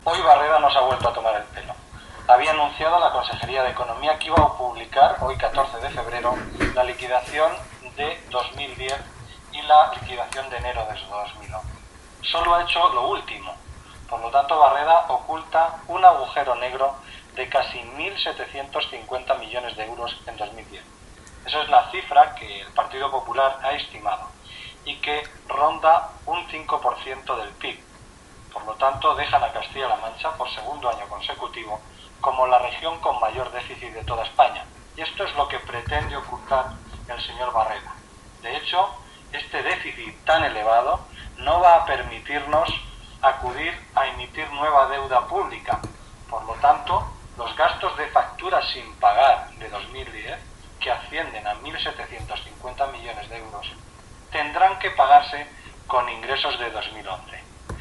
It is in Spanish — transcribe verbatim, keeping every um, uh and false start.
Hoy Barreda nos ha vuelto a tomar el pelo. Había anunciado la Consejería de Economía que iba a publicar, hoy catorce de febrero, la liquidación de dos mil diez y la liquidación de enero de dos mil once. Solo ha hecho lo último. Por lo tanto, Barreda oculta un agujero negro de casi mil setecientos cincuenta millones de euros en dos mil diez. Esa es la cifra que el Partido Popular ha estimado y que ronda un cinco por ciento del P I B. Por lo tanto, dejan a Castilla-La Mancha por segundo año consecutivo como la región con mayor déficit de toda España. Y esto es lo que pretende ocultar el señor Barreda. De hecho, este déficit tan elevado no va a permitirnos acudir a emitir nueva deuda pública. Por lo tanto, los gastos de facturas sin pagar de dos mil diez, que ascienden a mil setecientos cincuenta millones de euros, tendrán que pagarse con ingresos de dos mil once.